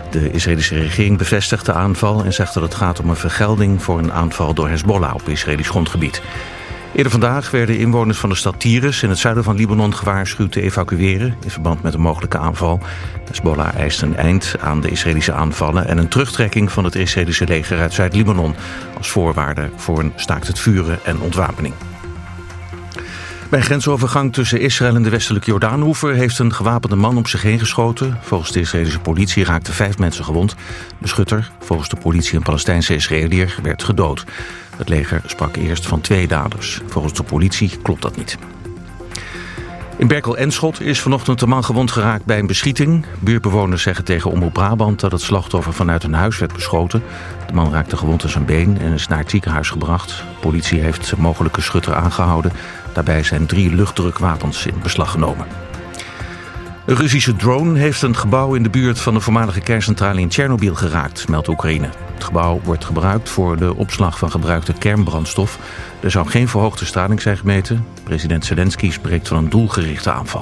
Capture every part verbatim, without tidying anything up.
De Israëlische regering bevestigt de aanval en zegt dat het gaat om een vergelding voor een aanval door Hezbollah op Israëlisch grondgebied. Eerder vandaag werden inwoners van de stad Tyrus in het zuiden van Libanon gewaarschuwd te evacueren in verband met een mogelijke aanval. Hezbollah eist een eind aan de Israëlische aanvallen en een terugtrekking van het Israëlische leger uit Zuid-Libanon als voorwaarde voor een staakt het vuren en ontwapening. Bij een grensovergang tussen Israël en de westelijke Jordaanoever heeft een gewapende man op zich heen geschoten. Volgens de Israëlische politie raakten vijf mensen gewond. De schutter, volgens de politie een Palestijnse Israëliër, werd gedood. Het leger sprak eerst van twee daders. Volgens de politie klopt dat niet. In Berkel-Enschot is vanochtend een man gewond geraakt bij een beschieting. Buurtbewoners zeggen tegen Omroep Brabant dat het slachtoffer vanuit een huis werd beschoten. De man raakte gewond aan zijn been en is naar het ziekenhuis gebracht. De politie heeft de mogelijke schutter aangehouden. Daarbij zijn drie luchtdrukwapens in beslag genomen. Een Russische drone heeft een gebouw in de buurt van de voormalige kerncentrale in Tsjernobyl geraakt, meldt Oekraïne. Het gebouw wordt gebruikt voor de opslag van gebruikte kernbrandstof. Er zou geen verhoogde straling zijn gemeten. President Zelensky spreekt van een doelgerichte aanval.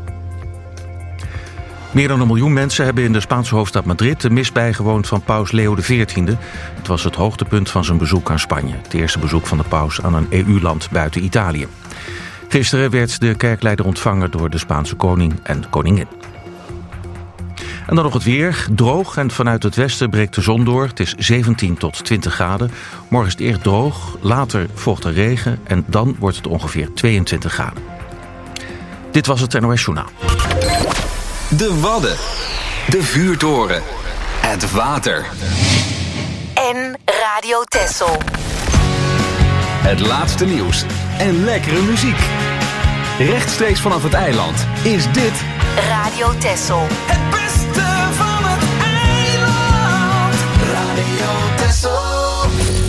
Meer dan een miljoen mensen hebben in de Spaanse hoofdstad Madrid de mis bijgewoond van paus Leo de veertiende. Het was het hoogtepunt van zijn bezoek aan Spanje. Het eerste bezoek van de paus aan een E U-land buiten Italië. Gisteren werd de kerkleider ontvangen door de Spaanse koning en koningin. En dan nog het weer. Droog en vanuit het westen breekt de zon door. Het is zeventien tot twintig graden. Morgen is het eerst droog, later volgt er regen en dan wordt het ongeveer tweeëntwintig graden. Dit was het N O S Journaal. De Wadden. De vuurtoren. Het water. En Radio Texel. Het laatste nieuws en lekkere muziek. Rechtstreeks vanaf het eiland is dit Radio Texel. Het beste van het eiland. Radio Texel.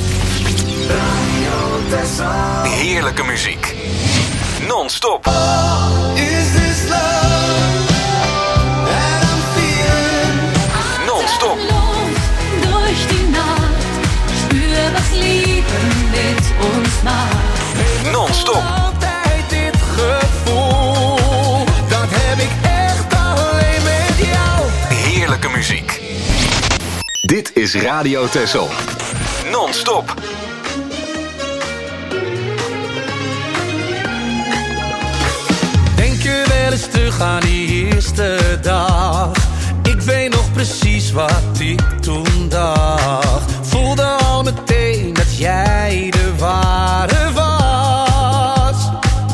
Radio Texel. heerlijke muziek. Non-stop. Oh, is this love that I'm feeling? Non-stop. Durch die Nacht, spür was Liebe mit uns macht. Non-stop. Altijd dit gevoel, dat heb ik echt alleen met jou. Heerlijke muziek. Dit is Radio Texel. Non-stop. Denk je wel eens terug aan die eerste dag? Ik weet nog precies wat ik toen dacht. Voelde al meteen dat jij de ware was.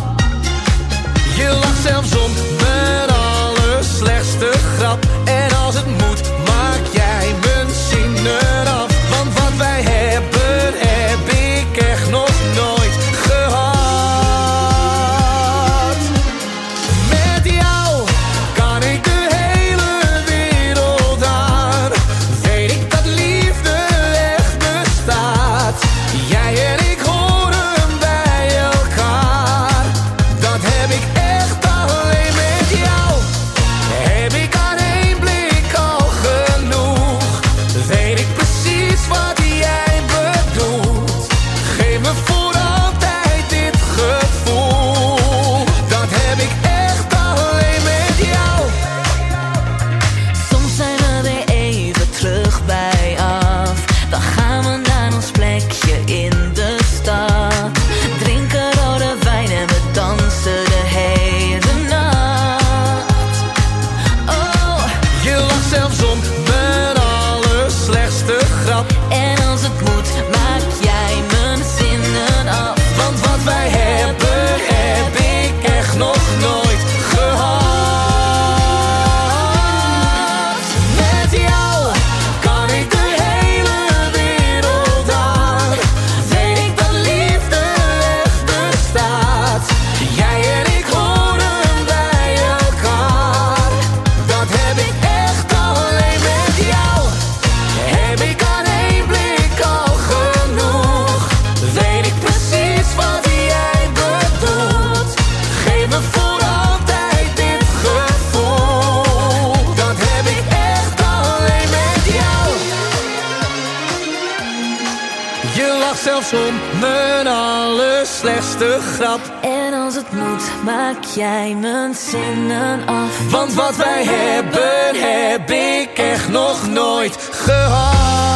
Je lacht zelfs om mijn allerslechtste grap. En als het moet, maak jij mijn zinnen af. Want wat wij hebben, heb ik echt nog nooit gehad. Met jou kan ik de hele wereld aan. Weet ik lach zelfs om mijn allerslechtste grap. En als het moet, maak jij mijn zinnen af. Want wat wij hebben, heb ik echt nog nooit gehad.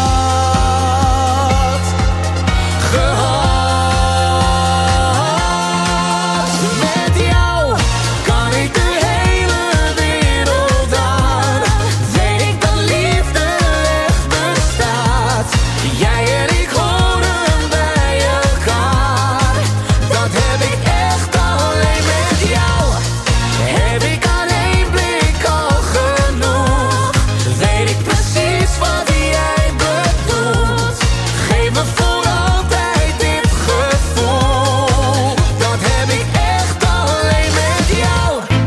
Gehad. Met jou kan ik de hele wereld aan. Weet ik dat liefde echt bestaat. Jij en ik horen bij elkaar. Dat heb ik echt alleen met jou. Heb ik aan één blik al genoeg. Weet ik precies wat jij bedoelt. Geef me voor altijd dit gevoel. Dat heb ik echt alleen met jou.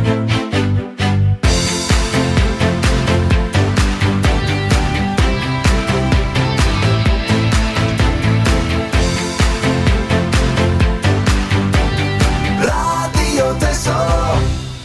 Radio Tesoro.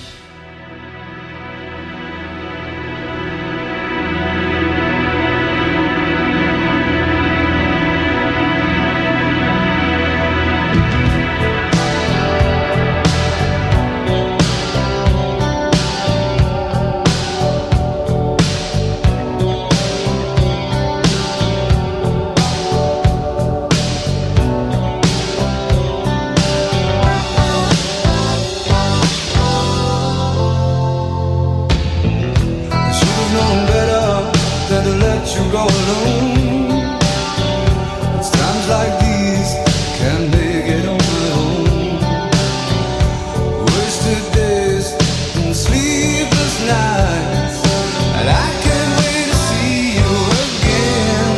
I should have known better than to let you go alone. It's times like these can't make it on my own. Wasted days and sleepless nights, and I can't wait to see you again.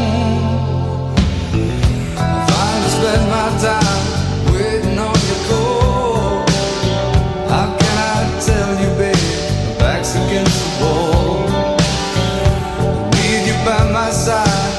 I finally spent my time waiting on your call. How can I tell you, babe, my back's against the wall. Need you by my side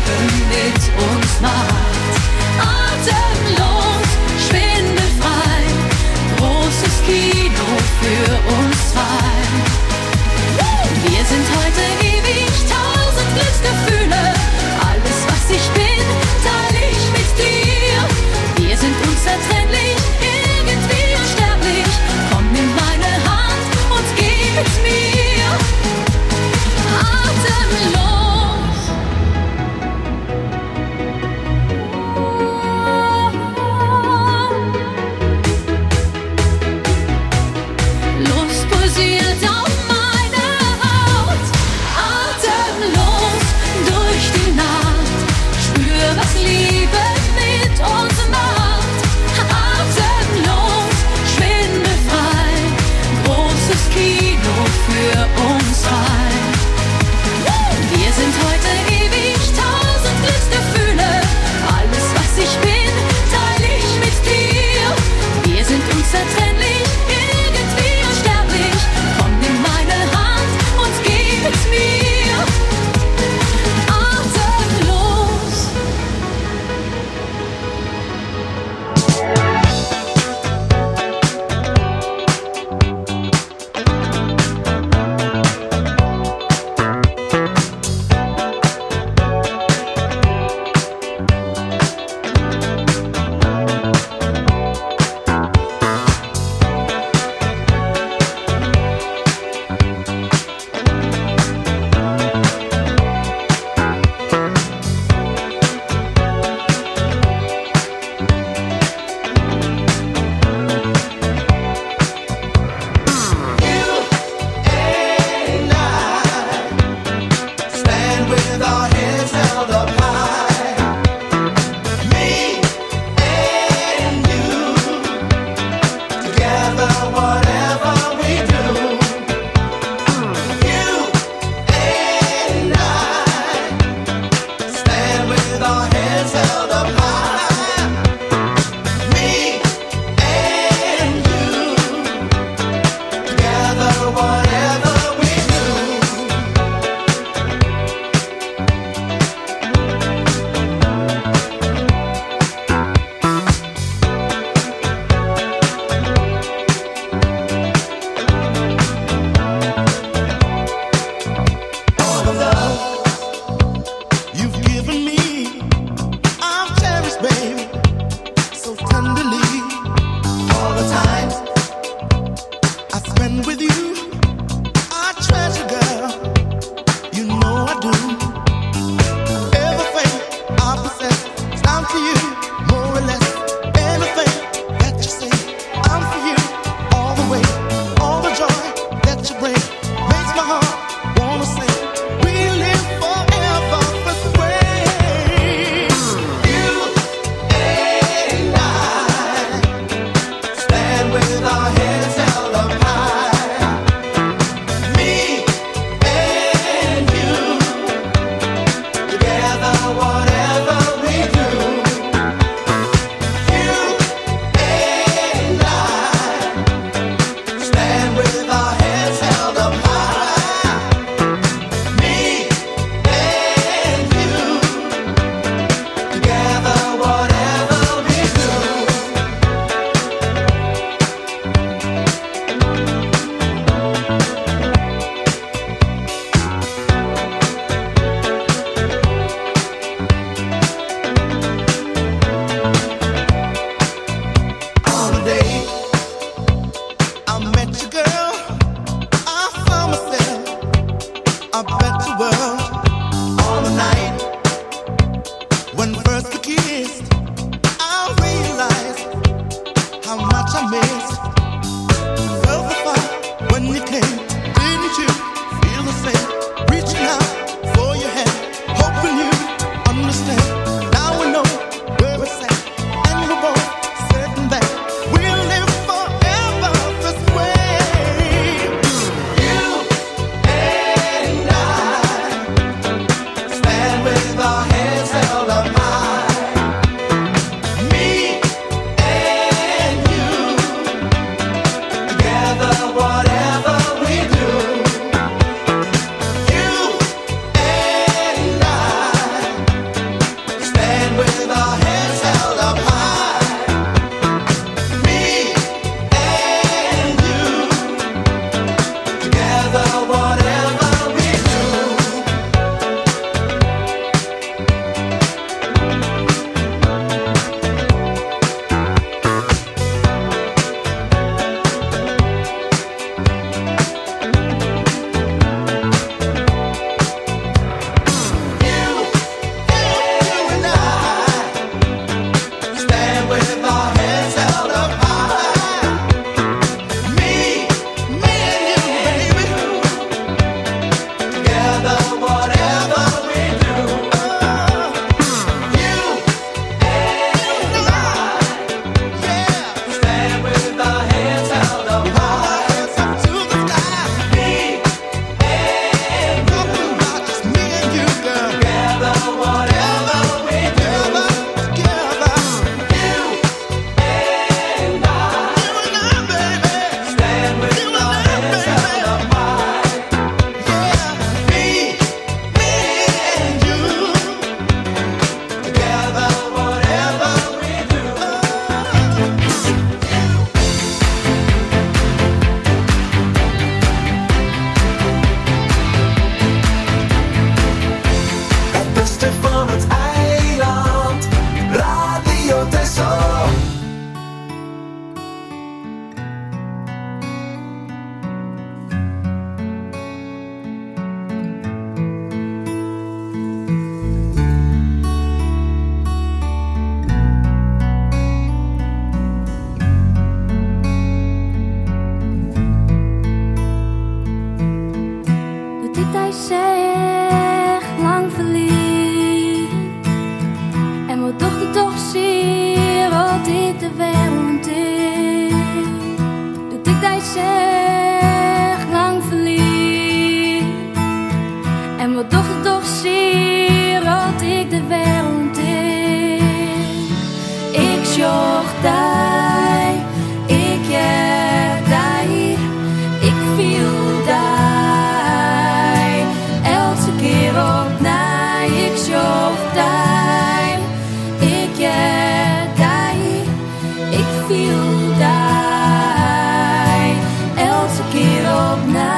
Leben mit uns macht. Atemlos, schwindelfrei, großes Kino für uns zwei. Wir sind heute ewig, tausend Glücksgefühle. Alles, was ich bin, teile ich mit dir. Wir sind unzertrennlich, irgendwie unsterblich. Komm, nimm meine Hand und geh mit mir. Atemlos. Lust pulsiert auf meine Haut. Atemlos durch die Nacht. Spür, was Liebe mit uns macht. Atemlos, schwindelfrei. Großes Kino für uns zwei. Wir sind heute ewig, tausend Glücksgefühle. Alles, was ich bin, teile ich mit dir. Wir sind unzertrennlich, irgendwie unsterblich. Komm, nimm meine Hand und geh mit mir. Atemlos. zeg lang verliefd. En wat dochter toch zie wat ik de wereld is. Dat ik die zeg lang verliefd. En wat dochter toch zie wat ik de wereld is. Ik zocht die, ik heb die, ik viel die. Op na, ik zocht die, ik heb die, ik viel die, elke keer op na.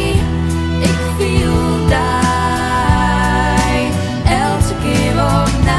Elke keer op na.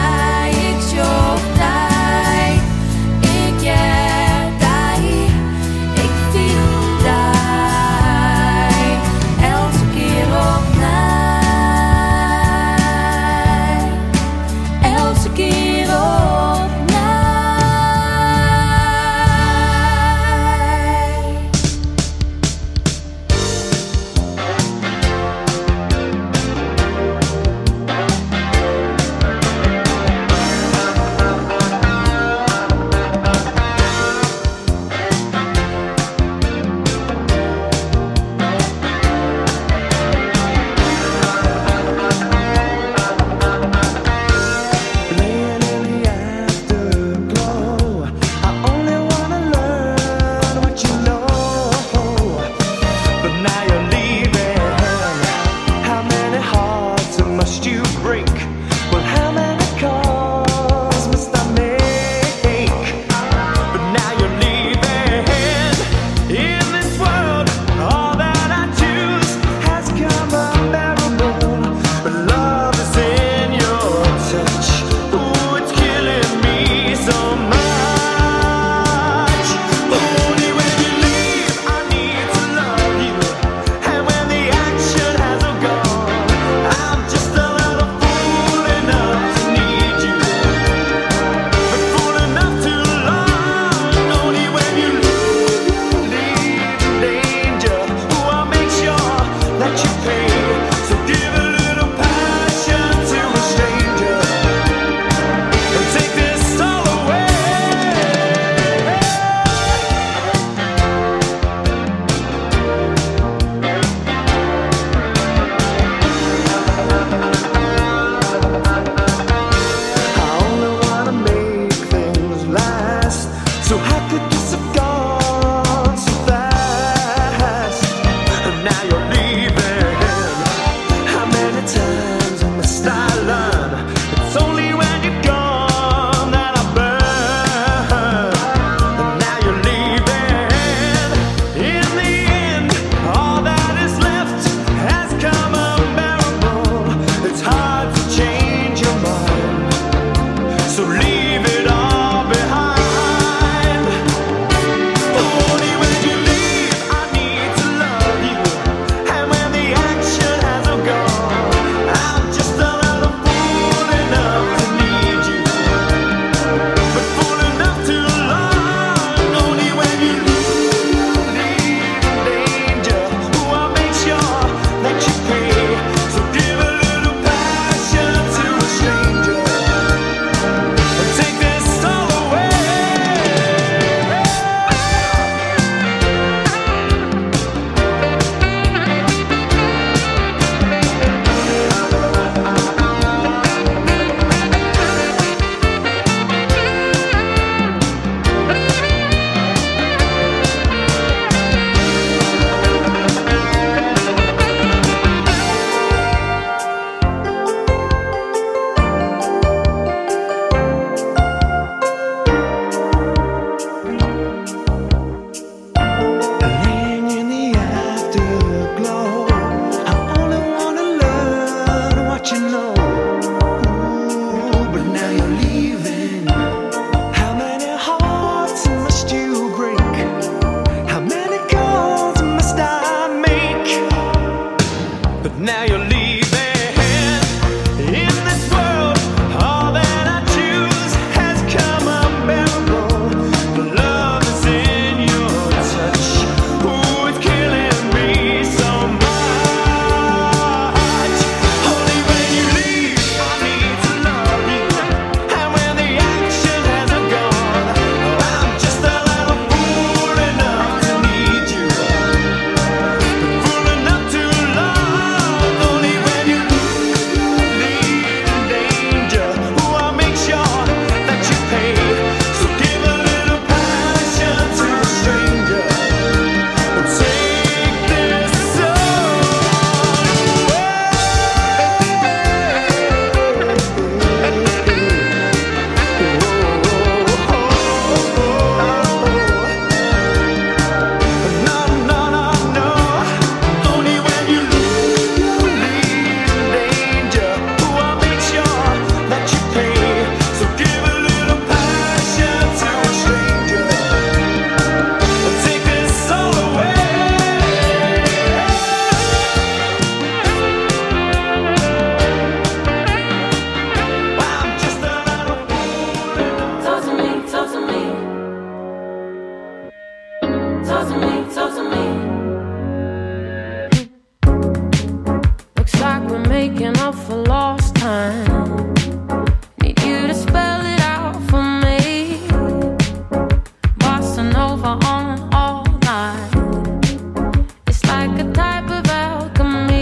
making up for lost time. Need you to spell it out for me. Bossa Nova on all night. It's like a type of alchemy.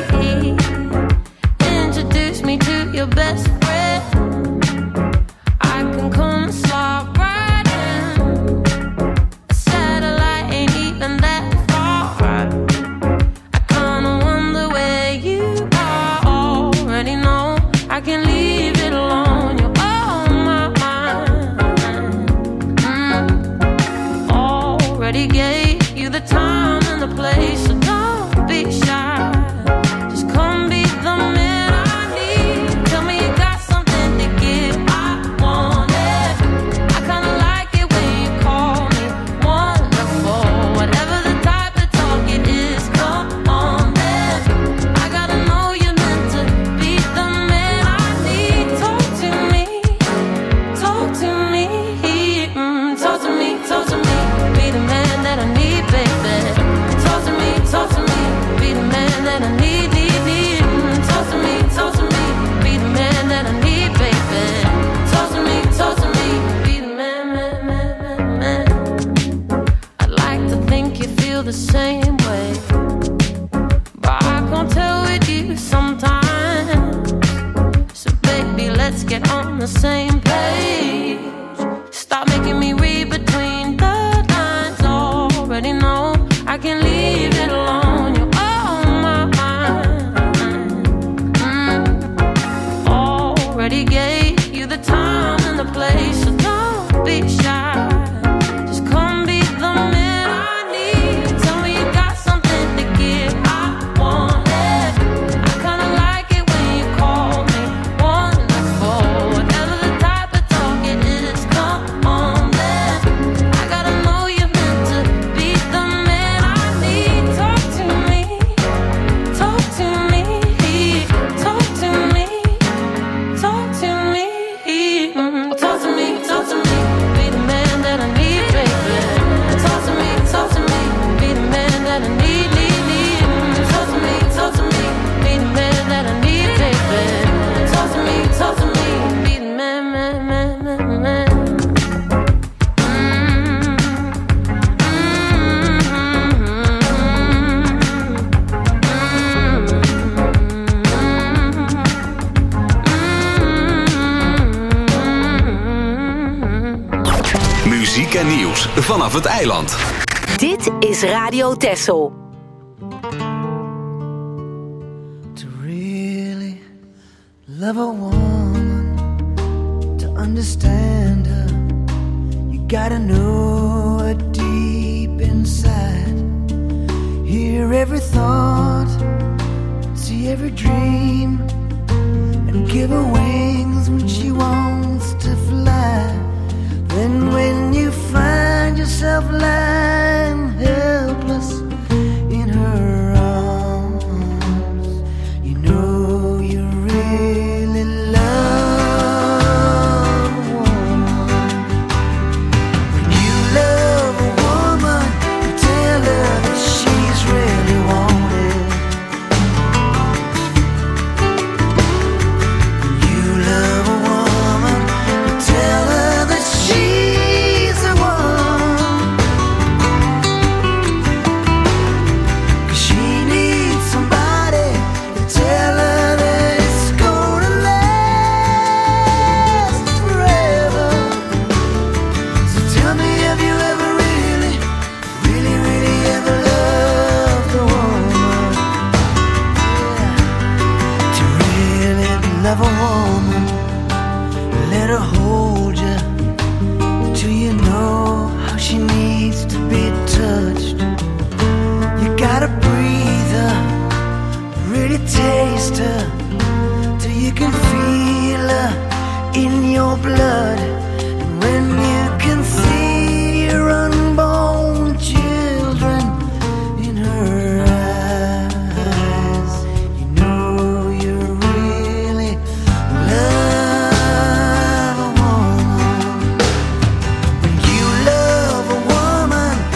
Introduce me to your best friend. I can come slide right in. A satellite ain't even that far. I kinda wonder where you are. Already know I can leave it alone. You're on my mind. Mm. Already gave you the time and the place, so don't be shy. Just come be the man I need. Tell me you got something to give. I want it. I kinda like it when you call me wonderful. Whatever the type of talk it is, come on then. I gotta know you're meant to be the man I need. Talk to me, talk to me, mm, talk to me, talk to me. Be the man that I need, baby. Talk to me, talk to me. Be the man that I need, need, need. Mm, talk to me, talk to me. Be the man that I need, baby. Talk to me, talk to me. Be the man, man, man, man, man. I'd like to think you feel the same way, but I can't tell with you sometimes. So baby, let's get on the same page. Stop making me read between the lines. Already know I can leave it alone. You're on my mind. Mm. Already gave you the time and the place, so don't be shy. Just come be the man I need. Tell me you got something to give. I want it. I kinda like it when you call me wonderful. Whatever the type of talk it is, come on then. I gotta know you're meant to be the man I need. Talk to me, talk to me, talk to me, talk to me, mm, talk to me, talk to me. Be the man that I need, baby. Talk to me, talk to me. Be the man that I need, need, need. Mm, talk to me, talk to me. Be the man that I need, baby. Talk to me, talk to me. Be the man, man, man, man, man. Muziek en nieuws vanaf het eiland. Dit is Radio Texel. To really love a woman, to understand her, you gotta know her deep inside. Hear every thought, see every dream, and give her wings when she wants to fly. Then when you find yourself lying helpless in her arms, you know you really love a woman. When you love a woman, you tell her that she's really wanted. When you love a woman, you tell her that she's the one. 'Cause she needs somebody to tell her that it's gonna last forever. So tell me, have you ever really, really, really ever loved a woman? Yeah. To really love a woman, let her hold you till you know how she needs to be touched. You gotta breathe her, really taste her, till you can feel her in your blood. And when you can see your unborn children in her eyes, you know you really love a woman. When you love a woman,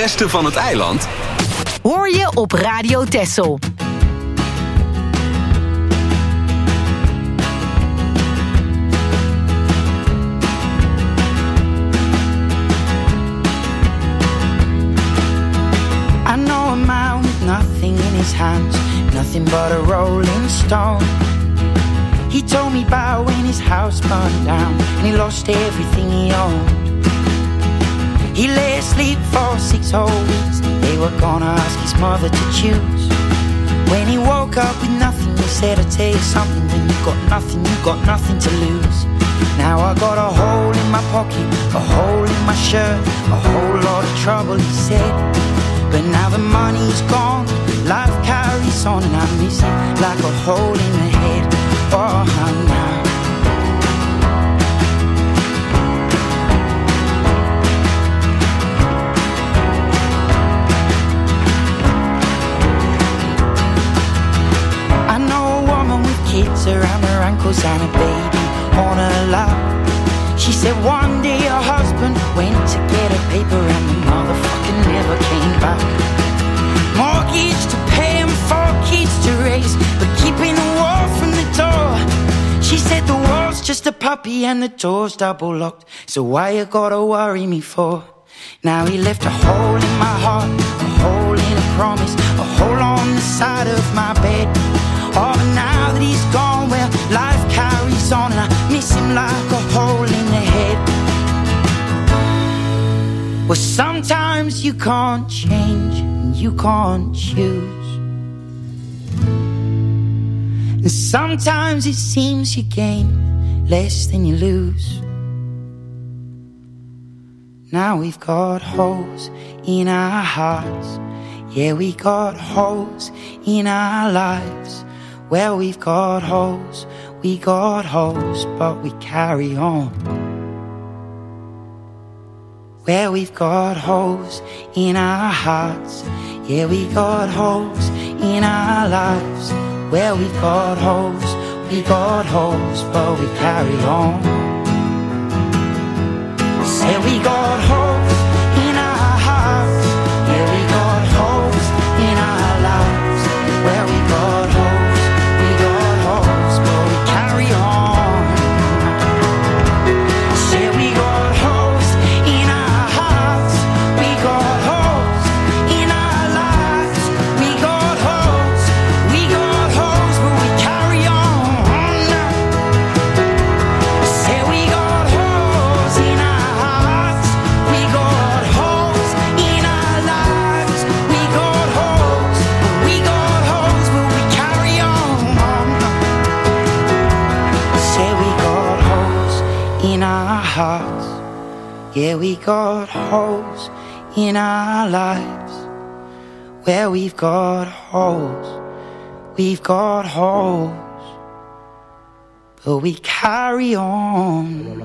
beste van het eiland Hoor je op Radio Texel. I know a man with nothing in his hands, nothing but a rolling stone. He told me about when his house burned down and he lost everything he owned. He lay asleep for six whole weeks. They were gonna ask his mother to choose. When he woke up with nothing, he said, I'll tell you something, when you got nothing, you got nothing to lose. Now I got a hole in my pocket, a hole in my shirt, a whole lot of trouble, he said. But now the money's gone, life carries on, and I miss it like a hole in the head. Oh, now I know a woman with kids around her ankles and a baby on her lap. She said one day her husband went to get a paper and the motherfucker never came back. Mortgage to pay and four kids to raise, but keeping the wall from the door. She said the wall's just a puppy and the door's double locked, so why you gotta worry me for? Now he left a hole in my heart, a hole in a promise, a hole on the side of my bed. Oh, but now that he's gone, well, life carries on, and I miss him like a hole in the head. Well, sometimes you can't change and you can't choose, and sometimes it seems you gain less than you lose. Now we've got holes in our hearts, yeah, we got holes in our lives. Well, we've got holes, we got holes, but we carry on. Well, we've got holes in our hearts, yeah, we got holes in our lives. Well, we've got holes, we got holes, but we carry on. Say we got holes in our hearts, yeah, we got holes in our lives. Well, we got holes, we got holes, but we carry on. Say we got holes in our hearts, we got holes in our lives. We got holes, we got holes, but we carry on. Say we got holes in our hearts, we got holes in our lives. We got holes, we got holes, but we carry on. Say we got holes in our hearts, yeah, we got holes in our lives. Well, we've got holes, we've got holes, but we carry on.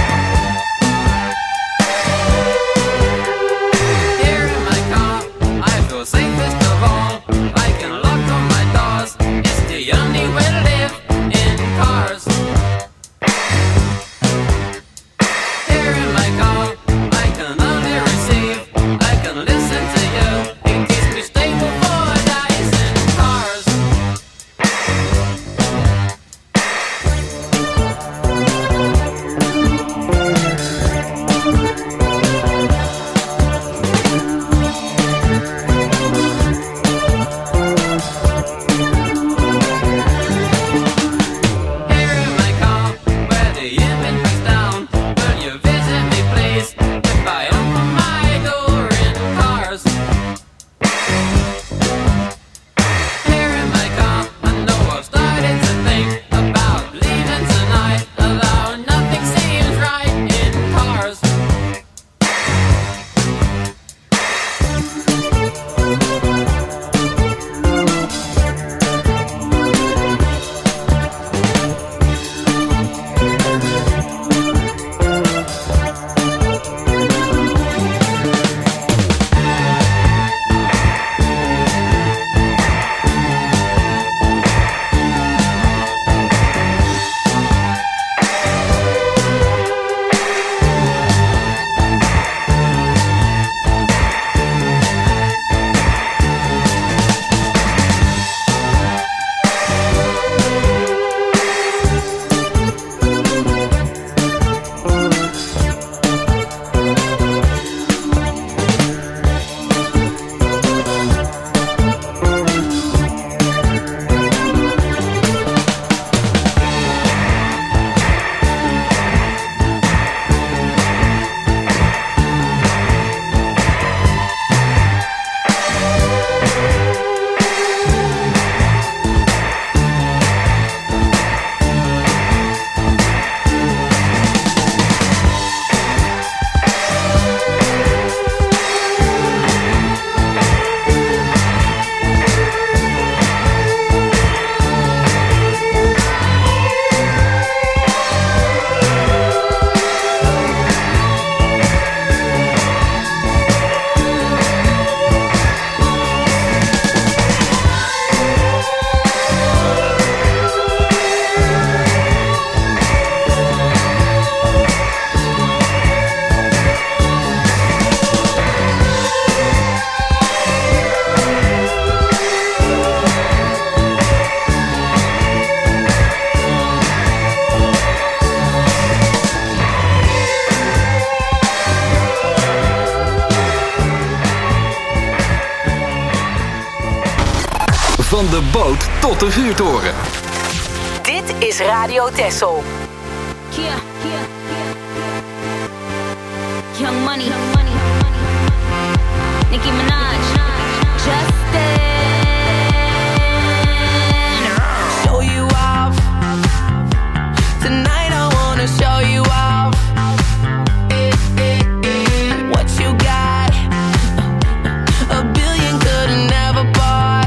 Here in my car, I Van de boot tot de vuurtoren. Dit is Radio Texel. Kia, Kia, Young Money, Young Money, Nicki Minaj, Justin. Show you off. Tonight I wanna show you off. What you got? A billion could've never bought.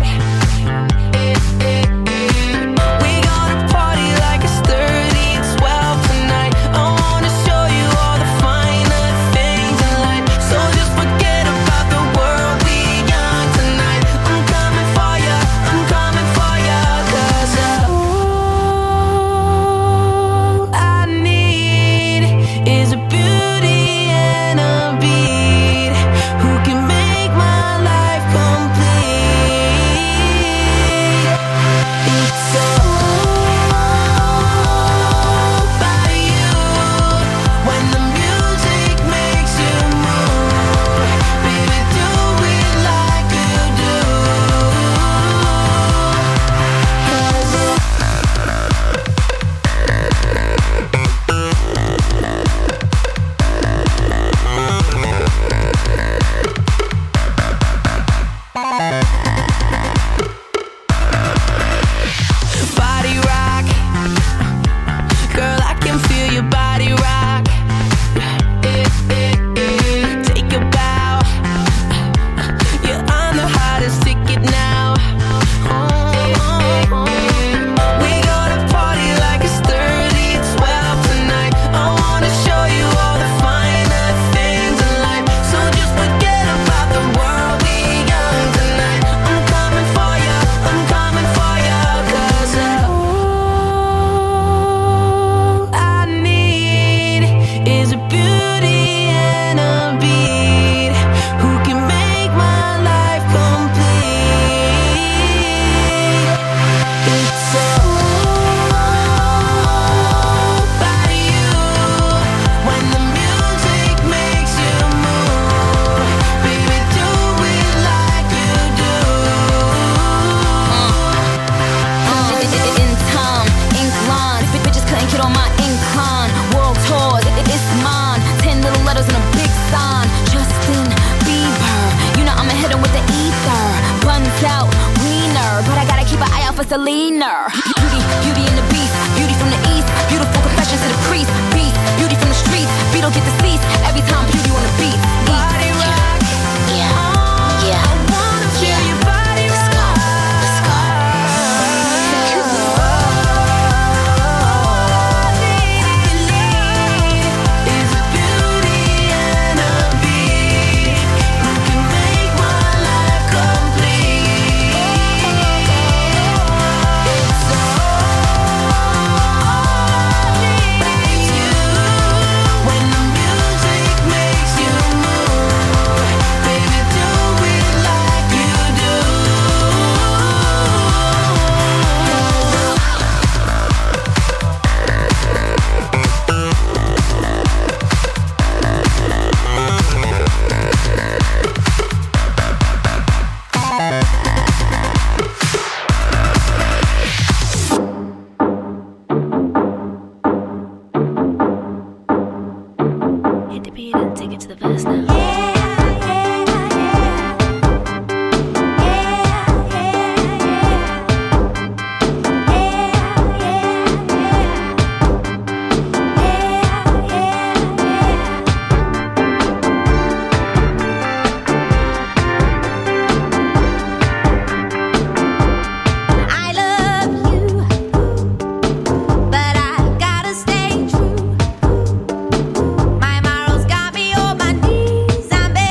We gonna party like it's thirty twelve tonight. I wanna show you all the finer things in life. So just forget about the world, we young tonight. I'm coming for ya, I'm coming for ya. 'Cause uh, all I need is a beauty and a beat who can make my life complete. It's all about you. When the music makes you move, baby, do it like you do. 'Cause body rock, girl, I can feel your body rock. Take a bow, you're on the hottest ticket now. We gonna party like it's thirty twelve tonight. I wanna show you all the finer things in life. So just forget about the world, we young tonight. I'm coming for ya, I'm coming for ya. 'Cause uh, all I need is a beauty and a beat who can make my life complete. It's all about you. When the music makes you move, baby, do it like you do. In time, ink lines, big bitches couldn't get on my incline. World tours, it, it's mine. Ten little letters and a big sign. Justin Bieber, you know I'ma hit him with the ether. Buns out, wiener, but I gotta keep an eye out for Selena. Beauty, beauty in the beast, beauty from the east, beautiful confessions to the priest. Beast, beauty from the streets, beat don't get deceased. Every time beauty on the beat. Body rock, Yeah, yeah. I wanna feel your body rock. Let's go. Is a beauty and a beat who can make my life complete. It's I'm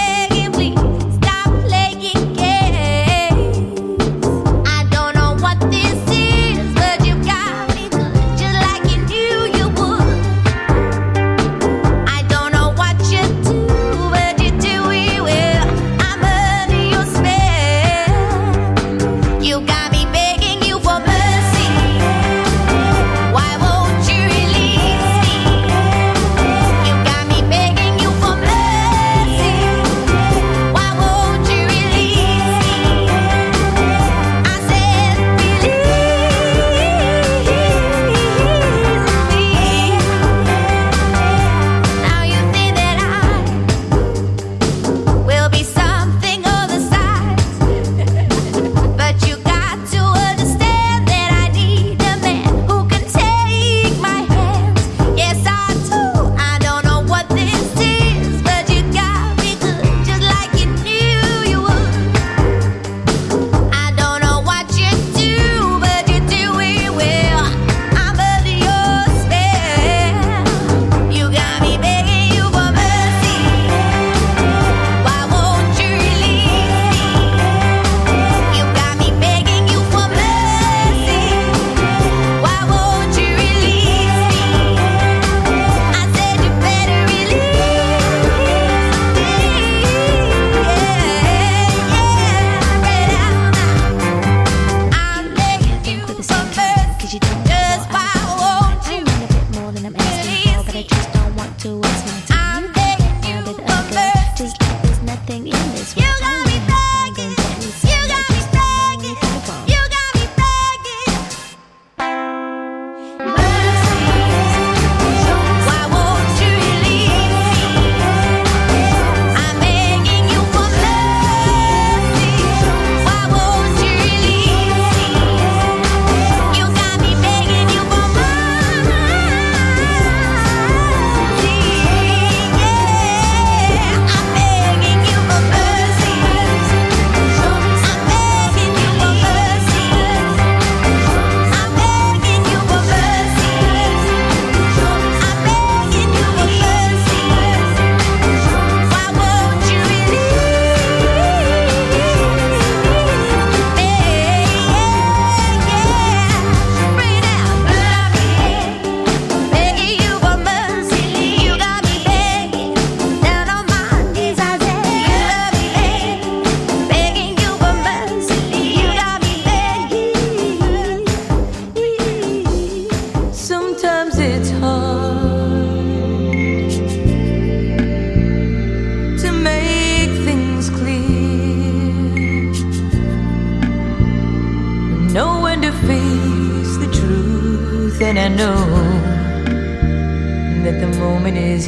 then I know that the moment is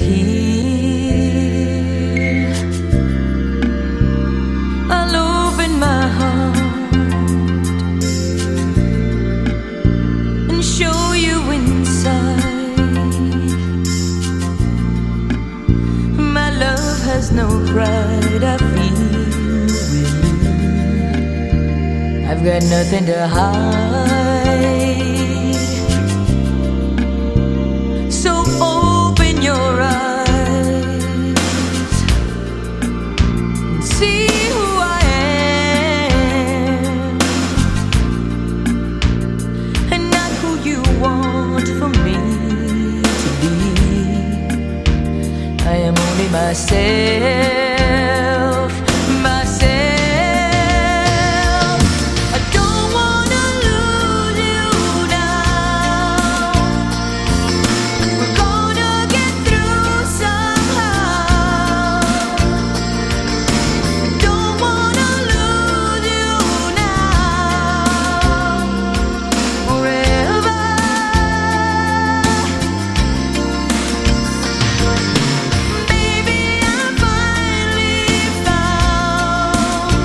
here. I'll open my heart and show you inside. My love has no pride, I feel with you. I've got nothing to hide. So open your eyes and see who I am, and not who you want for me to be. I am only myself, myself. I don't wanna lose you now. We're gonna get through somehow. Don't wanna lose you now. Forever. Baby, I finally found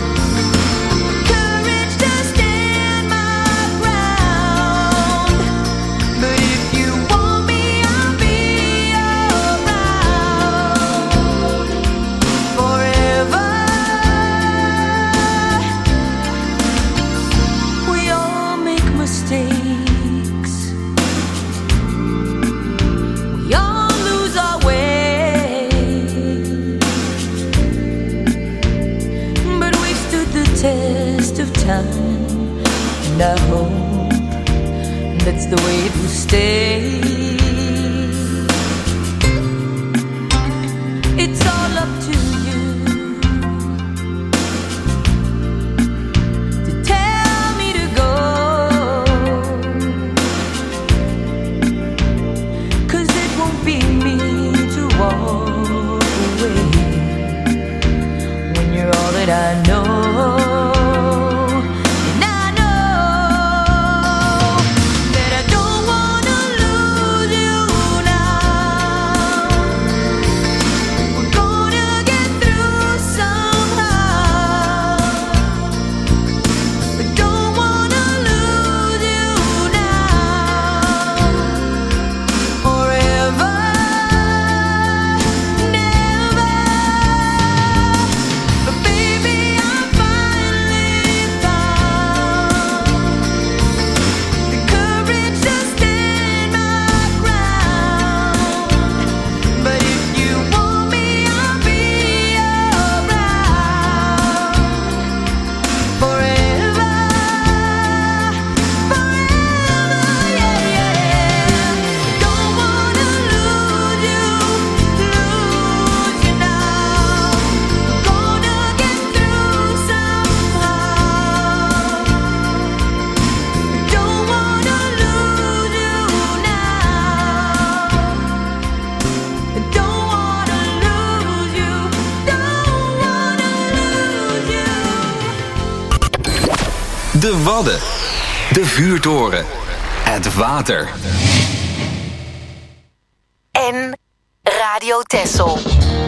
courage to stand my ground. But if you want me, I'll be around forever. We all make mistakes. We all lose our way. But we stood the test of time, and I hope that's the way it will stay. It's all up to you to tell me to go, 'cause it won't be me to walk away when you're all that I know. And I know that I don't wanna lose you now. We're gonna get through somehow. But don't wanna lose you now. Forever, never. But baby, I finally found the courage to stand my ground. But if you want me, I'll be around forever, forever, yeah, yeah. Don't wanna lose you, lose you now. Gonna get through somehow. Don't wanna lose you now. Don't wanna lose you, don't wanna lose you. De Wadden. De vuurtoren. Het water. En Radio Texel.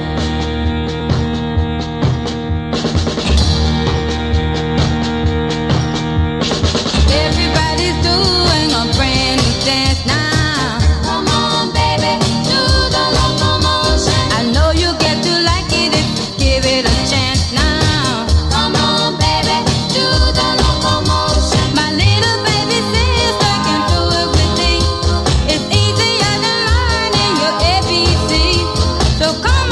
Everybody's doing a brand new dance now. Come on, baby, do the locomotion. I know you get to like it if you give it a chance now. Come on, baby, do the locomotion. My little baby sister can do everything. It's easier than learning your A B C. So come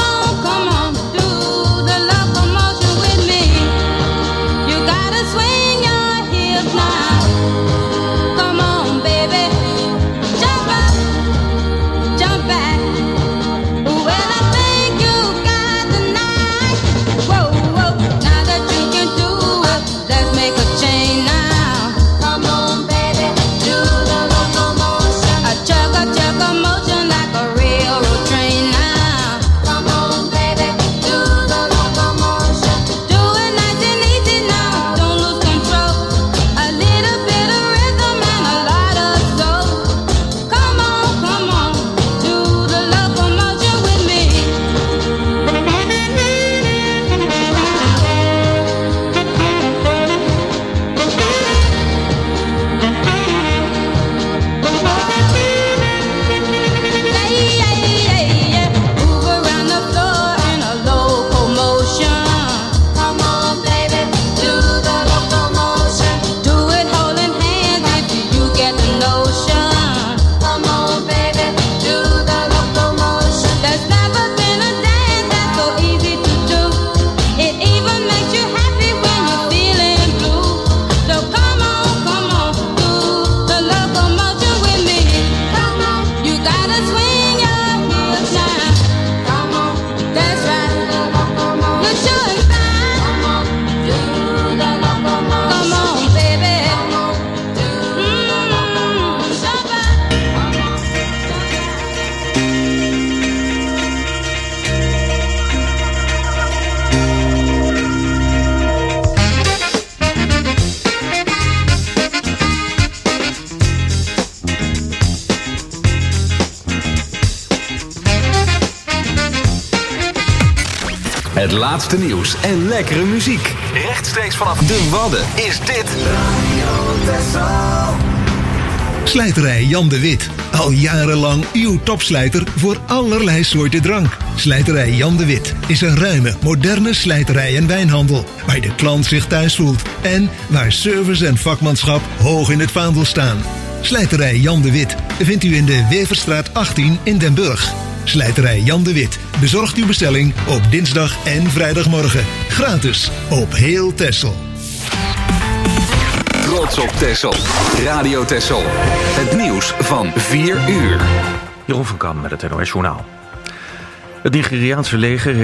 Het laatste nieuws en lekkere muziek. Rechtstreeks vanaf de Wadden is dit Slijterij Jan de Wit. Al jarenlang uw topslijter voor allerlei soorten drank. Slijterij Jan de Wit is een ruime, moderne slijterij en wijnhandel. Waar de klant zich thuis voelt. En waar service en vakmanschap hoog in het vaandel staan. Slijterij Jan de Wit vindt u in de Weverstraat achttien in Den Burg. Slijterij Jan de Wit bezorgt uw bestelling op dinsdag en vrijdagmorgen. Gratis op heel Texel. Trots op Texel. Radio Texel. Het nieuws van vier uur. Jeroen van Kam met het N O S Journaal. Het Nigeriaanse leger